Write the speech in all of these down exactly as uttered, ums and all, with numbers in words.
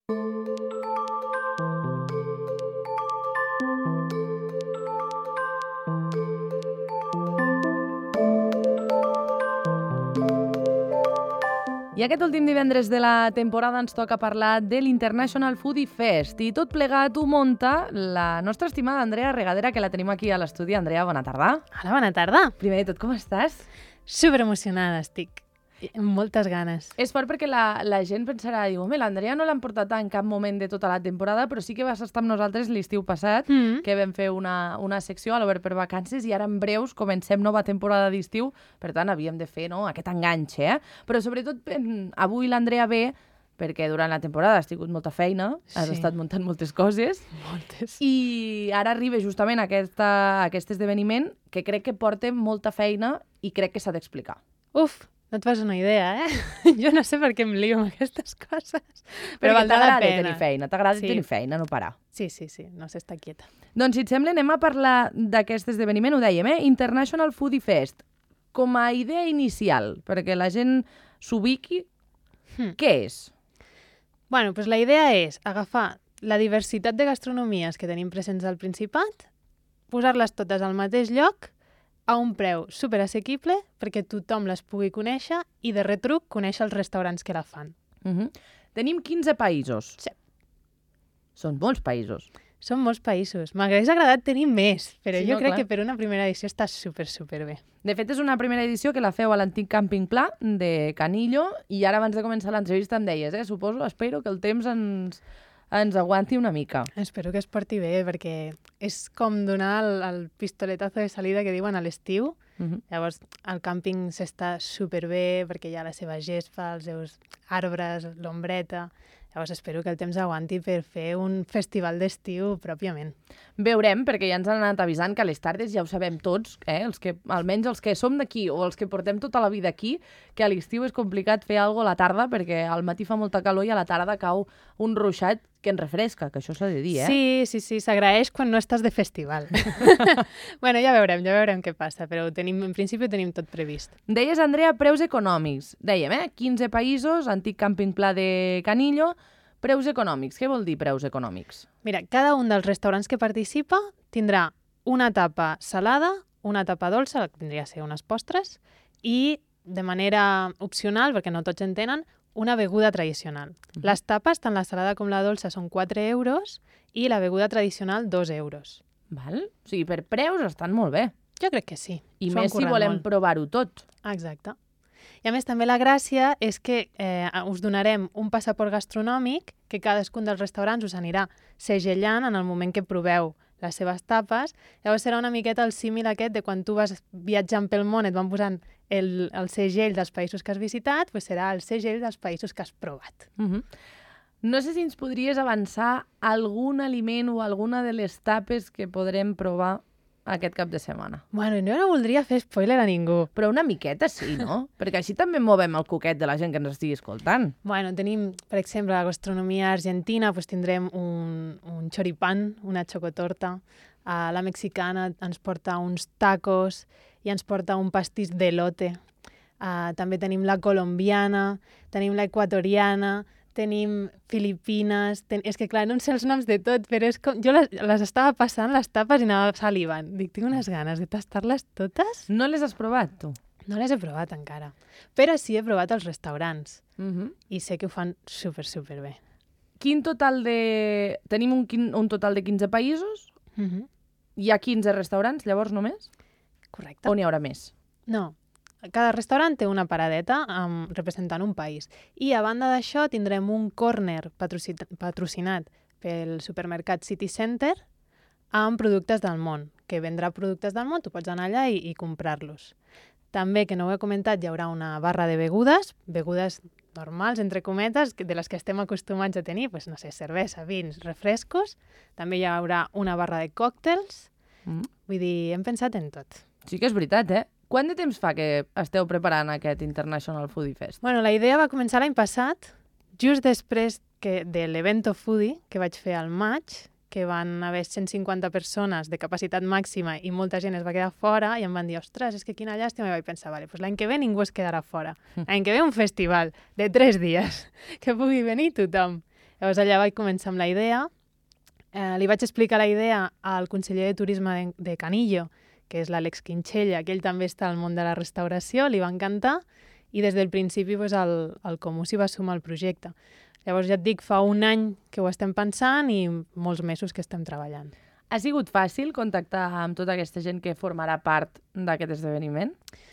I aquest últim divendres de la temporada ens toca parlar de l'International Foodie Fest i tot plegat ho munta la nostra estimada Andrea Regadera, que la tenim aquí a l'estudi. Andrea, bona tarda. Hola, bona tarda. Primer de tot, com estàs? Super emocionada estic, amb moltes ganes. És fort perquè la, la gent pensarà, diu, home, l'Andrea no l'han portat en cap moment de tota la temporada, però sí que vas estar amb nosaltres l'estiu passat, mm. que vam fer una, una secció a l'Obert per Vacances i ara en breus comencem nova temporada d'estiu, per tant havíem de fer, no?, aquest enganxe, eh? Però sobretot avui l'Andrea ve perquè durant la temporada has tingut molta feina, has sí. estat muntant moltes coses. Moltes. I ara arriba justament aquesta, aquest esdeveniment que crec que porta molta feina i crec que s'ha d'explicar. Uf, no et fas una idea, eh? Jo no sé per què em lio amb aquestes coses. Però Perquè valdrà la t'agrada pena. tenir feina, t'agrada Sí. tenir feina, no parar. Sí, sí, sí, no s'està quieta. Doncs, si et sembla, anem a parlar d'aquest esdeveniment, ho dèiem, eh? International Foodie Fest. Com a idea inicial, perquè la gent s'ubiqui, Hmm. què és? Bueno, doncs la idea és agafar la diversitat de gastronomies que tenim presents al Principat, posar-les totes al mateix lloc, a un preu superassequible perquè tothom les pugui conèixer i de retruc conèixer els restaurants que la fan. Uh -huh. Tenim quinze països. Sí. Són molts països. Són molts països. M'hagués agradat tenir més, però Sí, jo no, crec clar. que per una primera edició està super, super bé. De fet, és una primera edició que la feu a l'antic Càmping Pla de Canillo i ara abans de començar l'entrevista em deies, eh? Suposo, espero que el temps ens, ens aguanti una mica. Espero que es porti bé, perquè és com donar el, el pistoletazo de salida que diuen a l'estiu. Uh -huh. Llavors, el càmping s'està superbé perquè hi ha la seva gespa, els seus arbres, l'ombreta. Llavors, espero que el temps aguanti per fer un festival d'estiu pròpiament. Veurem, perquè ja ens han anat avisant que a les tardes ja ho sabem tots, eh? els que, almenys els que som d'aquí o els que portem tota la vida aquí, que a l'estiu és complicat fer alguna cosa a la tarda perquè al matí fa molta calor i a la tarda cau un ruixat que ens refresca, que això s'ha de dir, eh? Sí, sí, sí, s'agraeix quan no estàs de festival. Bueno, ja veurem, ja veurem què passa, però ho tenim, en principi ho tenim tot previst. Deies, Andrea, preus econòmics. Dèiem, eh? quinze països, antic Càmping Pla de Canillo, preus econòmics. Què vol dir preus econòmics? Mira, cada un dels restaurants que participa tindrà una tapa salada, una tapa dolça, que tindria a ser unes postres, i de manera opcional, perquè no tots en tenen, una beguda tradicional. Uh-huh. Les tapes, tant la salada com la dolça, són quatre euros i la beguda tradicional, dos euros. Val? O sigui, per preus estan molt bé. Jo crec que sí. I S'ho han més si currat volem molt. provar-ho tot. Exacte. I a més també la gràcia és que eh, us donarem un passaport gastronòmic que cadascun dels restaurants us anirà segellant en el moment que proveu les seves tapes. Llavors serà una miqueta el símil aquest de quan tu vas viatjant pel món et van posant el, el segell dels països que has visitat, doncs serà el segell dels països que has provat. Uh-huh. No sé si ens podries avançar algun aliment o alguna de les tapes que podrem provar aquest cap de setmana. Bueno, jo no voldria fer spoiler a ningú. Però una miqueta sí, no? Perquè així també movem el coquet de la gent que ens estigui escoltant. Bueno, tenim, per exemple, la gastronomia argentina, doncs tindrem un, un choripán, una xocotorta. Uh, la mexicana ens porta uns tacos i ens porta un pastís d'elote. Uh, també tenim la colombiana, tenim la equatoriana, tenim filipines... Ten... És que, clar, no en sé els noms de tot, però és com... Jo les, les estava passant, les tapes, i anava salivant. Dic, tinc unes ganes de tastar-les totes. No les has provat, tu? No les he provat encara, però sí he provat els restaurants. Uh-huh. I sé que ho fan super, super bé. Quin total de... Tenim un, quin... un total de quinze països? Uh-huh. Hi ha quinze restaurants, llavors, només? Correcte. O n'hi haurà més? No. Cada restaurant té una paradeta um, representant un país. I a banda d'això tindrem un córner patrocinat, patrocinat pel supermercat City Center amb productes del món, que vendrà productes del món, tu pots anar allà i, i comprar-los. També, que no ho he comentat, hi haurà una barra de begudes, begudes normals, entre cometes, de les que estem acostumats a tenir, pues, no sé, cervesa, vins, refrescos. També hi haurà una barra de còctels. Mm. Vull dir, hem pensat en tot. Sí que és veritat, eh? Quant de temps fa que esteu preparant aquest International Foodie Fest? Bueno, la idea va començar l'any passat, just després que de l'Evento Foodie que vaig fer al maig, que van haver cent cinquanta persones de capacitat màxima i molta gent es va quedar fora i em van dir, ostres, és que quina llàstima. I vaig pensar, vale, pues l'any que ve ningú es quedarà fora. L'any que ve un festival de tres dies, que pugui venir tothom. Llavors allà vaig començar amb la idea. Eh, li vaig explicar la idea al conseller de Turisme de, de Canillo, que és l'Àlex Quinxella, que ell també està al món de la restauració, li va encantar, i des del principi pues, el, el Comú s'hi va sumar al projecte. Llavors ja et dic, fa un any que ho estem pensant i molts mesos que estem treballant. Ha sigut fàcil contactar amb tota aquesta gent que formarà part d'aquest esdeveniment?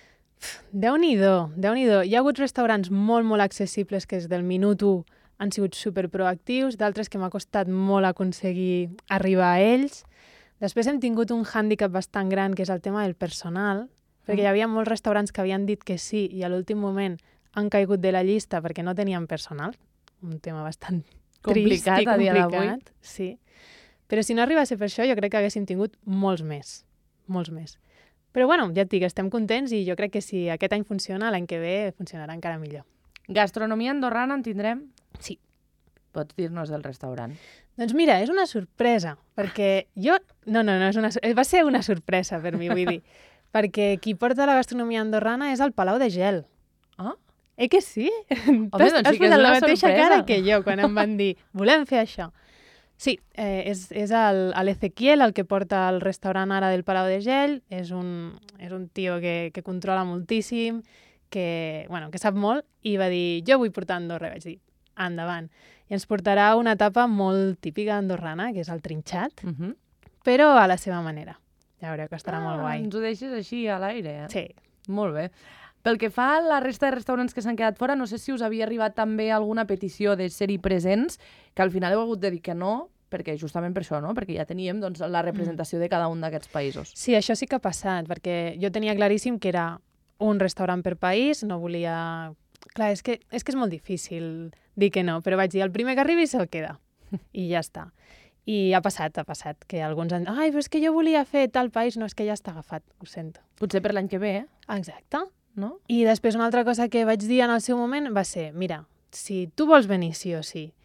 Déu-n'hi-do, Déu-n'hi-do. Hi ha hagut restaurants molt, molt accessibles que des del minut u han sigut superproactius, d'altres que m'ha costat molt aconseguir arribar a ells. Després hem tingut un hàndicap bastant gran, que és el tema del personal, perquè hi havia molts restaurants que havien dit que sí i a l'últim moment han caigut de la llista perquè no tenien personal. Un tema bastant complicat, trist i a dia d'avui. Sí. Però si no arriba a ser per això, jo crec que haguéssim tingut molts més. Molts més. Però bueno, ja et dic, estem contents i jo crec que si aquest any funciona, l'any que ve funcionarà encara millor. Gastronomia andorrana en tindrem? Sí. Pots dir-nos del restaurant? Doncs mira, és una sorpresa, perquè jo... No, no, no, és una... va ser una sorpresa per mi, vull dir. Perquè qui porta la gastronomia andorrana és el Palau de Gel. Ah? Eh que sí? Home, doncs sí que és la una mateixa sorpresa. cara que jo quan em van dir volem fer això. Sí, eh, és, és el, l'Ezequiel el que porta el restaurant ara del Palau de Gel. És un, és un tio que, que controla moltíssim, que, bueno, que sap molt, i va dir, jo vull portar a Andorra. I vaig dir, endavant. I ens portarà una etapa molt típica andorrana, que és el trinxat, Uh -huh. però a la seva manera. Ja veureu que estarà ah, molt guai. Ens ho deixes així a l'aire, eh? Sí. Molt bé. Pel que fa a la resta de restaurants que s'han quedat fora, no sé si us havia arribat també alguna petició de ser-hi presents, que al final heu hagut de dir que no, perquè justament per això, no? Perquè ja teníem doncs, la representació mm. de cada un d'aquests països. Sí, això sí que ha passat, perquè jo tenia claríssim que era un restaurant per país, no volia... Clar, és que és, que és molt difícil dir que no, però vaig dir, el primer que arribi se'l queda, i ja està. I ha passat, ha passat, que alguns han dit, ai, però és que jo volia fer tal país, no, és que ja està agafat, ho sento. Potser per l'any que ve, eh? Exacte. No? I després una altra cosa que vaig dir en el seu moment va ser, mira, si tu vols venir sí o sí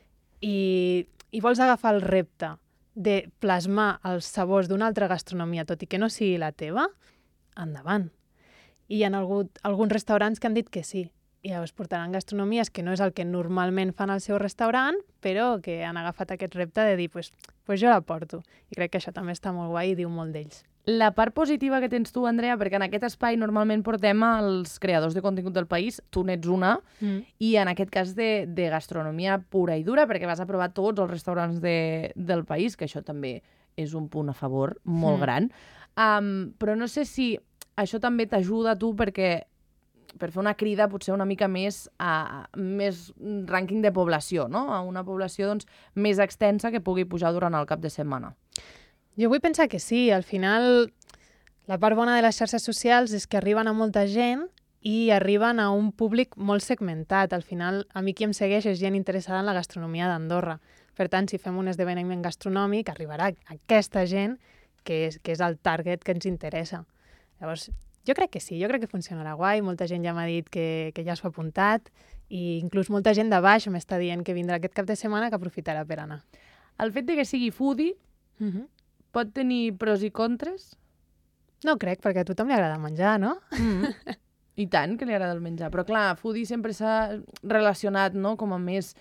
i, i vols agafar el repte de plasmar els sabors d'una altra gastronomia, tot i que no sigui la teva, endavant. I hi ha hagut alguns restaurants que han dit que sí. I llavors portaran gastronomies que no és el que normalment fan al seu restaurant, però que han agafat aquest repte de dir, pues, pues jo la porto. I crec que això també està molt guai i diu molt d'ells. La part positiva que tens tu, Andrea, perquè en aquest espai normalment portem els creadors de contingut del país, tu n'ets una, mm. i en aquest cas de, de gastronomia pura i dura, perquè vas a provar tots els restaurants de, del país, que això també és un punt a favor molt mm. gran. Um, però no sé si això també t'ajuda a tu perquè per fer una crida potser una mica més a més rànquing de població, no? A una població doncs, més extensa que pugui pujar durant el cap de setmana. Jo vull pensar que sí. Al final, la part bona de les xarxes socials és que arriben a molta gent i arriben a un públic molt segmentat. Al final, a mi qui em segueix és gent interessada en la gastronomia d'Andorra. Per tant, si fem un esdeveniment gastronòmic, arribarà a aquesta gent que és, que és el target que ens interessa. Llavors, jo crec que sí, jo crec que funcionarà guai. Molta gent ja m'ha dit que, que ja s'ho ha apuntat i inclús molta gent de baix m'està dient que vindrà aquest cap de setmana que aprofitarà per anar. El fet de que sigui foodie uh-huh. pot tenir pros i contres? No crec, perquè a tothom li agrada menjar, no? Mm. I tant que li agrada el menjar. Però clar, foodie sempre s'ha relacionat, no?, com a més,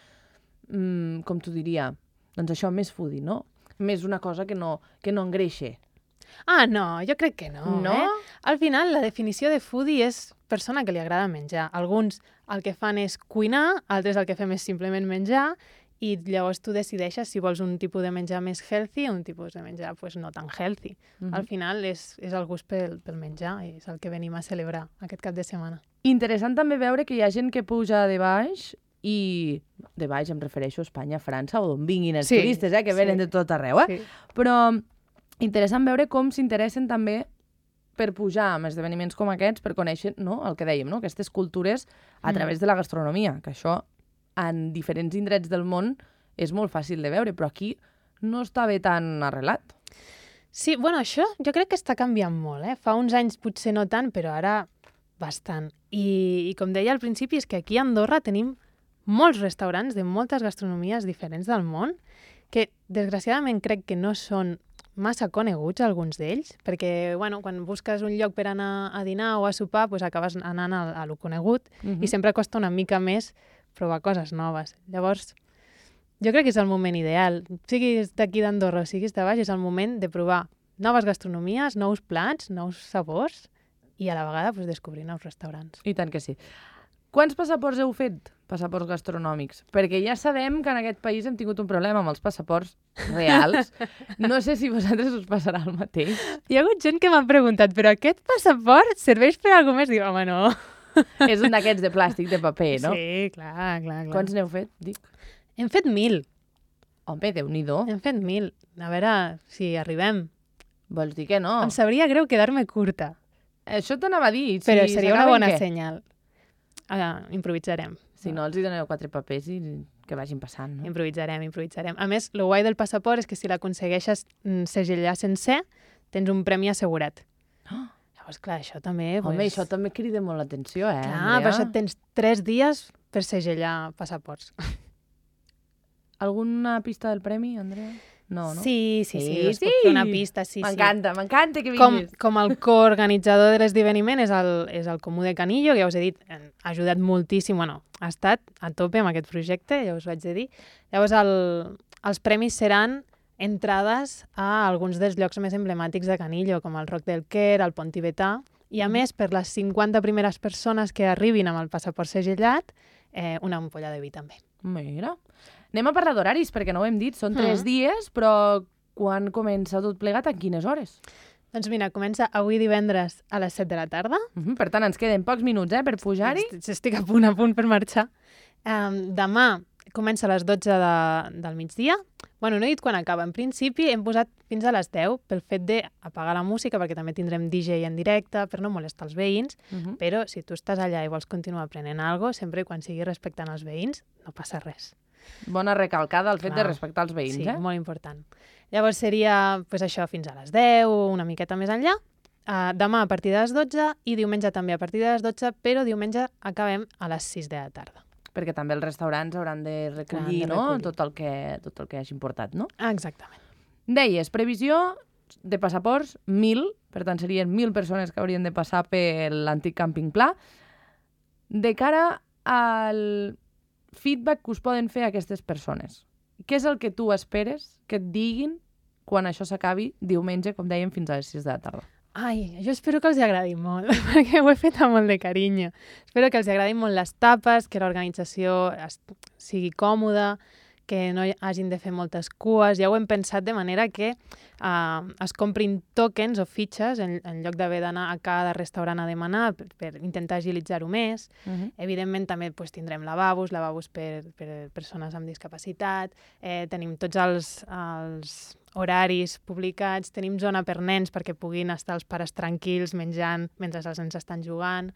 mm, com t'ho diria, doncs això, més foodie, no? Més una cosa que no, que no engreixe. Ah, no, jo crec que no, no? eh? Al final, la definició de foodie és persona que li agrada menjar. Alguns el que fan és cuinar, altres el que fem és simplement menjar, i llavors tu decideixes si vols un tipus de menjar més healthy o un tipus de menjar pues, no tan healthy. Uh-huh. Al final és, és el gust pel, pel menjar i és el que venim a celebrar aquest cap de setmana. Interessant també veure que hi ha gent que puja de baix i de baix em refereixo a Espanya, França o d'on vinguin els sí, turistes, eh, que venen sí. de tot arreu. Eh? Sí. Però interessant veure com s'interessen també per pujar amb esdeveniments com aquests, per conèixer, no, el que dèiem, no? Aquestes cultures a través mm. de la gastronomia, que això en diferents indrets del món és molt fàcil de veure, però aquí no està bé tan arrelat. Sí, bueno, això jo crec que està canviant molt, eh? Fa uns anys potser no tant, però ara bastant. I, i com deia al principi, és que aquí a Andorra tenim molts restaurants de moltes gastronomies diferents del món, que desgraciadament crec que no són massa coneguts, alguns d'ells, perquè, bueno, quan busques un lloc per anar a dinar o a sopar, pues acabes anant a, a lo conegut, uh-huh. i sempre costa una mica més provar coses noves. Llavors, Jo crec que és el moment ideal. Siguis d'aquí d'Andorra o siguis de baix, és el moment de provar noves gastronomies, nous plats, nous sabors i a la vegada pues, descobrir nous restaurants. I tant que sí. Quants passaports heu fet? Passaports gastronòmics? Perquè ja sabem que en aquest país hem tingut un problema amb els passaports reals. No sé si vosaltres us passarà el mateix. Hi ha hagut gent que m'ha preguntat, però aquest passaport serveix per alguna cosa més? Dic, home, no. És un d'aquests de plàstic, de paper, no? Sí, clar, clar, clar. Quants n'heu fet, dic? Hem fet mil. Home, Déu-n'hi-do. Hem fet mil. A veure si arribem. Vols dir que no? Em sabria greu quedar-me curta. Això t'anava a dir. Però si seria una bona què? senyal. Ah, improvisarem. Si no, els hi doneu quatre papers i que vagin passant, no? Improvisarem, improvisarem. A més, el guai del passaport és que si l'aconsegueixes mm, segellar sencer, tens un premi assegurat. Oh. Llavors, clar, això també... Home, pues... això també crida molt l'atenció, eh, Clar, Andrea? per això tens tres dies per segellar passaports. Alguna pista del premi, Andrea? No, no? Sí, sí, sí, Sí, us puc sí. fer una pista, sí, sí. M'encanta, m'encanta que Com, vinguis. com el coorganitzador de l'esdeveniment és el, és el Comú de Canillo, que ja us he dit, ha ajudat moltíssim, bueno, ha estat a tope amb aquest projecte, ja us ho haig de dir. Llavors, el, els premis seran entrades a alguns dels llocs més emblemàtics de Canillo, com el Roc del Quer, el Pont Tibetà, i a més, per les cinquanta primeres persones que arribin amb el passaport segellat, eh, una ampolla de vi també. Mira. Anem a parlar d'horaris, perquè no ho hem dit. Són tres Mm. dies, però quan comença tot plegat? A quines hores? Doncs mira, comença avui divendres a les set de la tarda. Uh -huh. Per tant, ens queden pocs minuts eh, per pujar-hi. Est- Estic a punt, a punt per marxar. Um, demà comença a les dotze de, del migdia. Bueno, no he dit quan acaba. En principi hem posat fins a les deu pel fet d'apagar la música, perquè també tindrem D J en directe, per no molestar els veïns. Uh -huh. Però si tu estàs allà i vols continuar aprenent alguna cosa, sempre i quan sigui respectant els veïns, no passa res. Bona recalcada el fet Clar. de respectar els veïns, Sí, eh? molt important. Llavors seria pues, això fins a les deu, una miqueta més enllà. Uh, demà a partir de les dotze i diumenge també a partir de les dotze, però diumenge acabem a les sis de la tarda. Perquè també els restaurants hauran de recollir, Clar, de no? recollir. Tot el que, tot el que hagi importat, no? Exactament. Deies, previsió de passaports, mil, per tant serien mil persones que haurien de passar per l'antic Càmping Pla. De cara al feedback que us poden fer aquestes persones, què és el que tu esperes que et diguin quan això s'acabi diumenge, com dèiem, fins a les sis de la tarda? Ai, jo espero que els agradi molt, perquè ho he fet amb molt de carinyo. Espero que els agradin molt les tapes, que l'organització es- sigui còmoda, que no hi hagin de fer moltes cues. Ja ho hem pensat de manera que uh, es comprin tokens o fitxes en, en lloc d'haver d'anar a cada restaurant a demanar per, per intentar agilitzar-ho més. Uh -huh. Evidentment també pues, tindrem lavabos, lavabos per, per persones amb discapacitat, eh, tenim tots els, els horaris publicats, tenim zona per nens perquè puguin estar els pares tranquils menjant mentre els nens estan jugant.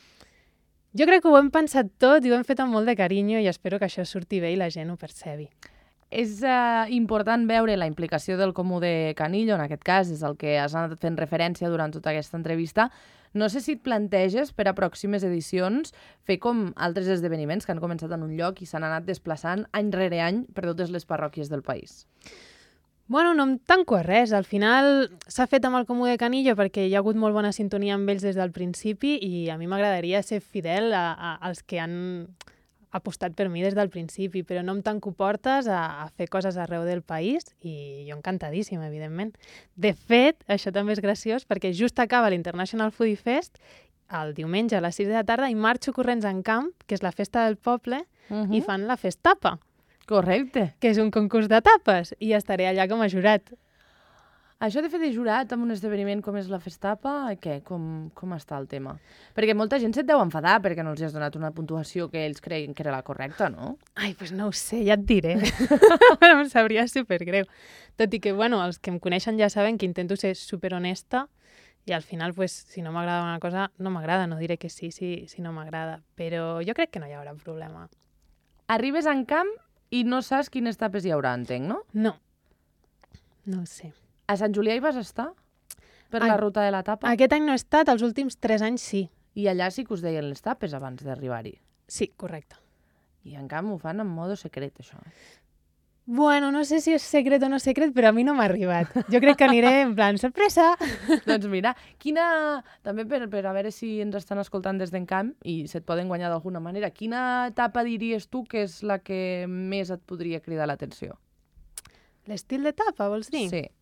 Jo crec que ho hem pensat tot i ho hem fet amb molt de carinyo i espero que això surti bé i la gent ho percebi. És uh, important veure la implicació del Comú de Canillo, en aquest cas, és el que has anat fent referència durant tota aquesta entrevista. No sé si et planteges per a pròximes edicions fer com altres esdeveniments que han començat en un lloc i s'han anat desplaçant any rere any per totes les parròquies del país. Bueno, no em tanco a res. Al final s'ha fet amb el Comú de Canillo perquè hi ha hagut molt bona sintonia amb ells des del principi i a mi m'agradaria ser fidel a, a, als que han apostat per mi des del principi, però no em tanco portes a, a fer coses arreu del país i jo encantadíssima, evidentment. De fet, això també és graciós perquè just acaba l'International Foodie Fest el diumenge a les sis de la tarda i marxo corrents en camp, que és la festa del poble, Uh -huh. i fan la Festapa, Correcte. que és un concurs de tapes, i estaré allà com a jurat. Això de fer de jurat amb un esdeveniment com és la Festapa, què? Com, com està el tema? Perquè molta gent se't deu enfadar perquè no els has donat una puntuació que ells creien que era la correcta, no? Ai, doncs no ho sé, ja et diré. Però em sabria supergreu. Tot i que, bueno, els que em coneixen ja saben que intento ser superhonesta i al final, pues, si no m'agrada una cosa, no m'agrada, no diré que sí si, si no m'agrada. Però jo crec que no hi haurà problema. Arribes en camp i no saps quines tapes hi haurà, entenc, no? No. No ho sé. A Sant Julià hi vas estar? Per Ai, la ruta de la tapa? Aquest any no he estat, els últims tres anys sí. I allà sí que us deien les tapes abans d'arribar-hi. Sí, correcte. I en camp ho fan en modo secret, això. Bueno, no sé si és secret o no secret, però a mi no m'ha arribat. Jo crec que aniré en plan, sorpresa! Doncs mira, quina... També per, per a veure si ens estan escoltant des d'Encamp i se't poden guanyar d'alguna manera, quina etapa diries tu que és la que més et podria cridar l'atenció? L'estil d'etapa, vols dir? Sí.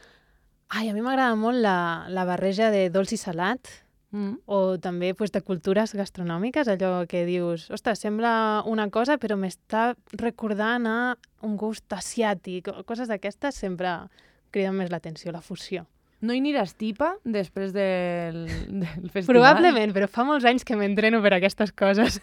Ai, a mi m'agrada molt la, la barreja de dolç i salat, mm. o també pues, de cultures gastronòmiques, allò que dius, ostres, sembla una cosa, però m'està recordant a un gust asiàtic, coses d'aquestes sempre criden més l'atenció, la fusió. No hi aniràs tipa després del, del festival? Probablement, però fa molts anys que m'entreno per aquestes coses.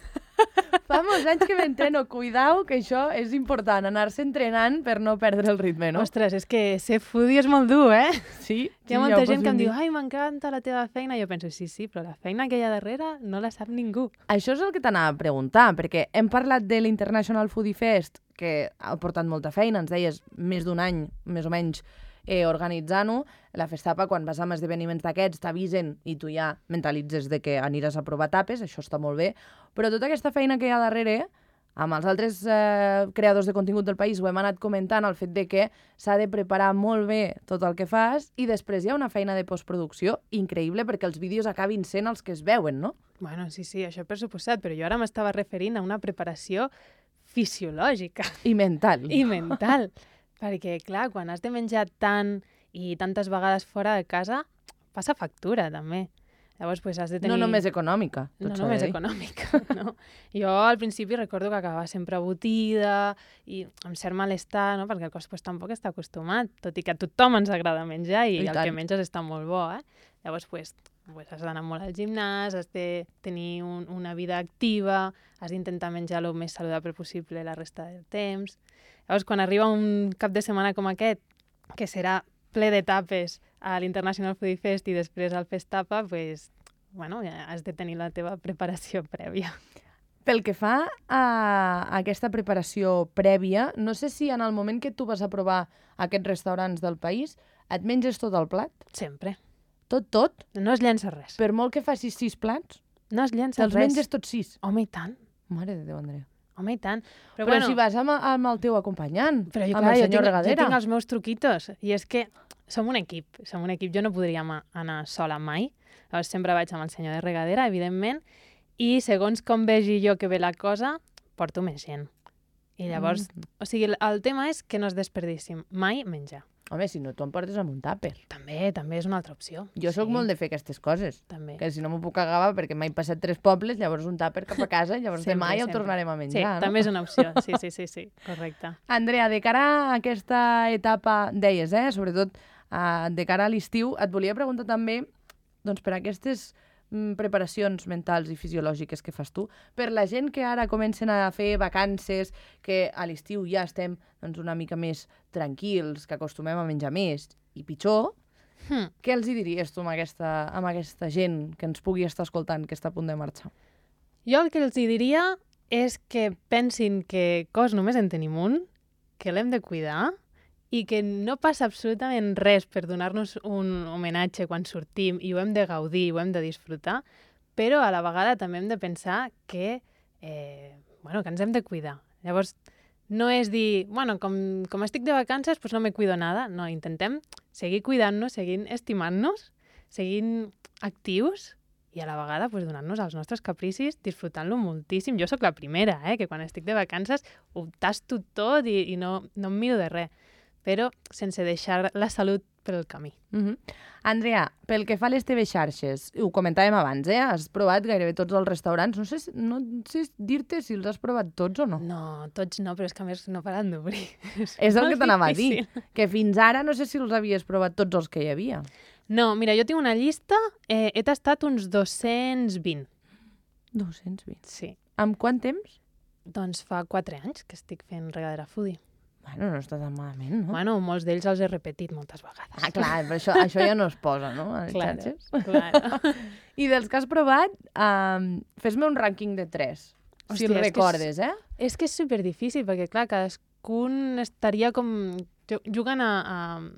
Fa molts anys que m'entreno. Cuidao, que això és important, anar-se entrenant per no perdre el ritme, no? Ostres, és que ser foodie és molt dur, eh? Sí. Hi ha molta gent que em diu, ai, m'encanta la teva feina. Jo penso, sí, sí, però la feina que hi ha darrere no la sap ningú. Això és el que t'anava a preguntar, perquè hem parlat de l'International Foodie Fest, que ha portat molta feina, ens deies, més d'un any, més o menys, eh, organitzant-ho. La Festapa, quan vas amb esdeveniments d'aquests, t'avisen i tu ja mentalitzes de que aniràs a provar tapes, això està molt bé, però tota aquesta feina que hi ha darrere, amb els altres eh, creadors de contingut del país, ho hem anat comentant, el fet de que s'ha de preparar molt bé tot el que fas i després hi ha una feina de postproducció increïble perquè els vídeos acabin sent els que es veuen, no? Bueno, sí, sí, això per suposat, però jo ara m'estava referint a una preparació fisiològica. I mental. I mental. Perquè, clar, quan has de menjar tant i tantes vegades fora de casa, passa factura, també. Llavors, pues, has de tenir... No només econòmica. No només econòmica, no. Jo al principi recordo que acabava sempre abotida i amb cert malestar, no? Perquè el cos pues, tampoc està acostumat, tot i que a tothom ens agrada menjar i, I el tant. Que menges està molt bo, eh? Llavors, pues, pues, has d'anar molt al gimnàs, has de tenir un, una vida activa, has d'intentar menjar el més saludable possible la resta del temps. Llavors, quan arriba un cap de setmana com aquest, que serà ple d'etapes a l'International Foodie Fest i després al Festapa, pues, bueno, ja has de tenir la teva preparació prèvia. Pel que fa a aquesta preparació prèvia, no sé si en el moment que tu vas a provar aquests restaurants del país, et menges tot el plat? Sempre. Tot, tot? No es llença res. Per molt que facis sis plats? No es llença Te'ls res. menges tots sis? Home, i tant. Mare de Déu, Andrea. Home, i tant. Però, però bueno, si vas amb, amb el teu acompanyant, però jo, amb clar, el senyor jo tinc, Regadera. Jo tinc els meus truquitos, i és que som un equip, som un equip. Jo no podria anar sola mai. Llavors sempre vaig amb el senyor de Regadera, evidentment, i segons com vegi jo que ve la cosa, porto més gent. I llavors, mm. o sigui, el, el tema és que no es desperdicim mai menjar. Home, si no, tu em portes amb un tàper. També, també és una altra opció. Jo sóc sí. molt de fer aquestes coses. També. Que si no m'ho puc acabar perquè m'he passat tres pobles, llavors un tàper cap a casa, llavors sempre, demà ja ho sempre. tornarem a menjar. Sí, no? també és una opció. Sí, sí, sí, sí, correcte. Andrea, de cara a aquesta etapa, deies, eh? Sobretot uh, de cara a l'estiu, et volia preguntar també, doncs per aquestes mm, preparacions mentals i fisiològiques que fas tu, per la gent que ara comencen a fer vacances, que a l'estiu ja estem doncs, una mica més tranquils, que acostumem a menjar més i pitjor, hmm. què els hi diries tu amb aquesta, amb aquesta gent que ens pugui estar escoltant, que està a punt de marxar? Jo el que els hi diria és que pensin que cos només en tenim un, que l'hem de cuidar i que no passa absolutament res per donar-nos un homenatge quan sortim i ho hem de gaudir, ho hem de disfrutar, però a la vegada també hem de pensar que, eh, bueno, que ens hem de cuidar. Llavors, no és dir, bueno, com, com estic de vacances, doncs no me cuido nada. No, intentem seguir cuidant-nos, seguint estimant-nos, seguint actius i a la vegada pues, donar-nos els nostres capricis, disfrutant-lo moltíssim. Jo sóc la primera, eh, que quan estic de vacances ho tasto tot i, i no, no em miro de res, però sense deixar la salut per el camí. Mm-hmm. Andrea, pel que fa a les teves xarxes, ho comentàvem abans, eh? Has provat gairebé tots els restaurants. No sé, no sé dir-te si els has provat tots o no. No, tots no, però és que a més no paren d'obrir. És, és el que t'anava a dir, que fins ara no sé si els havies provat tots els que hi havia. No, mira, jo tinc una llista, eh, he tastat uns dos-cents vint. dos-cents vint? Sí. Amb quant temps? Doncs fa quatre anys que estic fent Regadera Foodie. Bueno, no està tan malament, no? Bueno, molts d'ells els he repetit moltes vegades. Ah, clar, però això, això ja no es posa, no? A les claro, xarxes. Claro. I dels que has provat, um, fes-me un rànquing de tres, Hòstia, si el recordes, és, eh? És que és superdifícil, perquè, clar, cadascun estaria com jugant a... a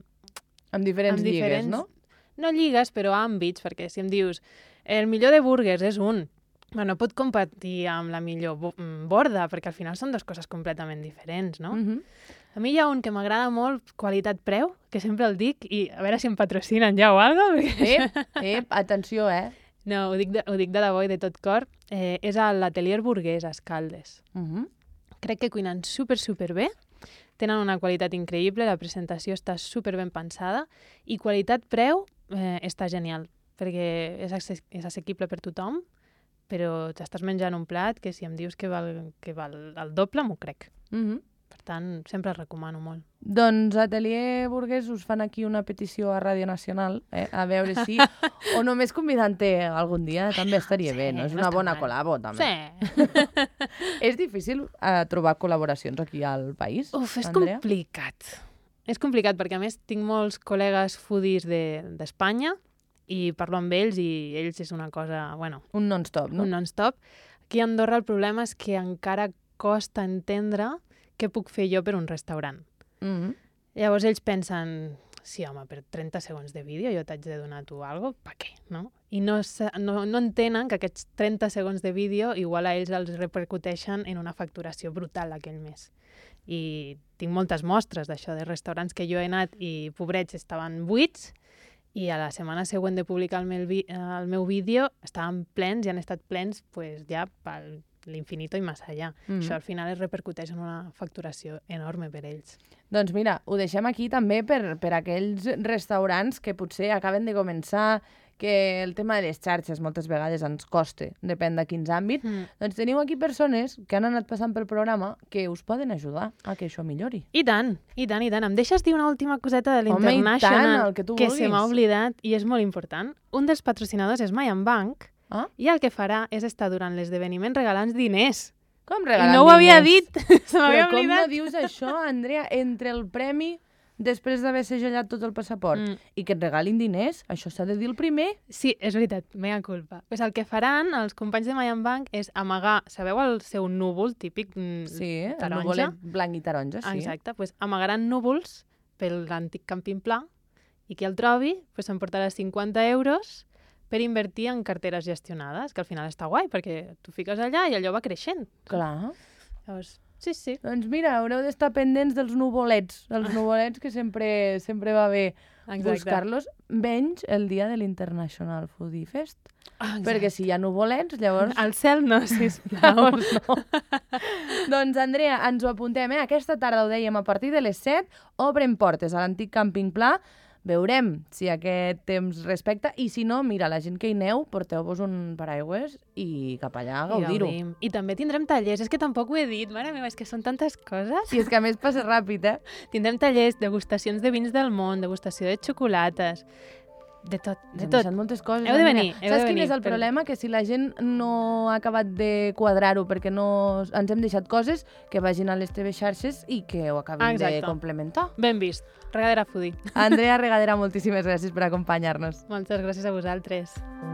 amb diferents amb lligues, diferents, no? No lligues, però àmbits, perquè si em dius el millor de burgers és un, bueno, no pot competir amb la millor borda, perquè al final són dues coses completament diferents, no? Mm-hmm. A mi hi ha un que m'agrada molt, qualitat-preu, que sempre el dic, i a veure si em patrocinen ja o alguna cosa. Ep, ep, atenció, eh? No, ho dic de, ho dic de debò i de tot cor. Eh, és a l'Atelier Burguès, a Escaldes. Uh -huh. Crec que cuinen super, super bé. Tenen una qualitat increïble, la presentació està super ben pensada i qualitat-preu eh, està genial, perquè és, acce- és assequible per tothom, però t'estàs menjant un plat que si em dius que val, que val el doble, m'ho crec. Uh -huh. Per tant, sempre el recomano molt. Doncs Atelier Burguès us fan aquí una petició a Ràdio Nacional, eh? A veure si... o només convidant-te algun dia també estaria Sí, bé, no? És no una està bona mal. col·labo, també. Sí. És difícil uh, trobar col·laboracions aquí al país, Uf, és Andrea? complicat. És complicat perquè, a més, tinc molts col·legues foodies de- d'Espanya i parlo amb ells i ells és una cosa, bueno, Un non-stop, no? un non-stop. Aquí a Andorra el problema és que encara costa entendre què puc fer jo per un restaurant. Mm -hmm. Llavors ells pensen, sí, home, per trenta segons de vídeo jo t'haig de donar tu alguna cosa, per què, no? I no, sa- no, no entenen que aquests trenta segons de vídeo igual a ells els repercuteixen en una facturació brutal aquell mes. I tinc moltes mostres d'això, de restaurants que jo he anat i, pobrets, estaven buits i a la setmana següent de publicar el meu, vi- el meu vídeo estaven plens i han estat plens pues, ja per l'infinito i més allà. Mhm. Això al final es repercuteix en una facturació enorme per ells. Doncs mira, ho deixem aquí també per, per aquells restaurants que potser acaben de començar, que el tema de les xarxes moltes vegades ens costa, depèn de quins àmbits. Mm. Doncs teniu aquí persones que han anat passant pel programa que us poden ajudar a que això millori. I tant, i tant, i tant. Em deixes dir una última coseta de Home, i l'International tant, el que tu que vulguis. se m'ha oblidat i és molt important. Un dels patrocinadors és Mayan Bank Ah? i el que farà és estar durant l'esdeveniment regalant diners. Com I regalant no ho havia diners? dit, se Però m'havia com oblidat. no dius això, Andrea, entre el premi després d'haver segellat tot el passaport Mm. i que et regalin diners, això s'ha de dir el primer? Sí, és veritat, mea culpa. Pues el que faran els companys de Mayan Bank és amagar, sabeu el seu núvol típic mm, Sí, el taronja? nuvolet blanc i taronja, sí. Exacte, pues amagaran núvols per l'antic Camping Pla i qui el trobi pues, s'emportarà cinquanta euros per invertir en carteres gestionades, que al final està guai, perquè tu fiques allà i allò va creixent. Clar. Llavors, sí, sí. Doncs mira, haureu d'estar pendents dels nuvolets, els nuvolets que sempre, sempre va bé Exacte. buscar-los, menys el dia de l'International Foodie Fest. Ah, Perquè si hi ha nuvolets, llavors... Al cel no, sisplau. Llavors no. Doncs, Andrea, ens ho apuntem, eh? Aquesta tarda, ho dèiem, a partir de les set, obren portes a l'antic Camping Pla. Veurem si aquest temps respecta i si no, mira, la gent que hi neu, porteu-vos un paraigües i cap allà a I gaudir-ho. gaudim. I també tindrem tallers, és que tampoc ho he dit, mare meva, és que són tantes coses. I és que a més passa ràpid, eh? Tindrem tallers, degustacions de vins del món, degustació de xocolates, de tot, de Ens hem tot. deixat moltes coses. Heu de Andrea. venir, heu Saps de quin venir, és el però- problema? Que si la gent no ha acabat de quadrar-ho perquè no ens hem deixat coses, que vagin a les teves xarxes i que ho acabin Exacte. de complementar. Ben vist. Regadera Foodie. Andrea Regadera, moltíssimes gràcies per acompanyar-nos. Moltes gràcies a vosaltres.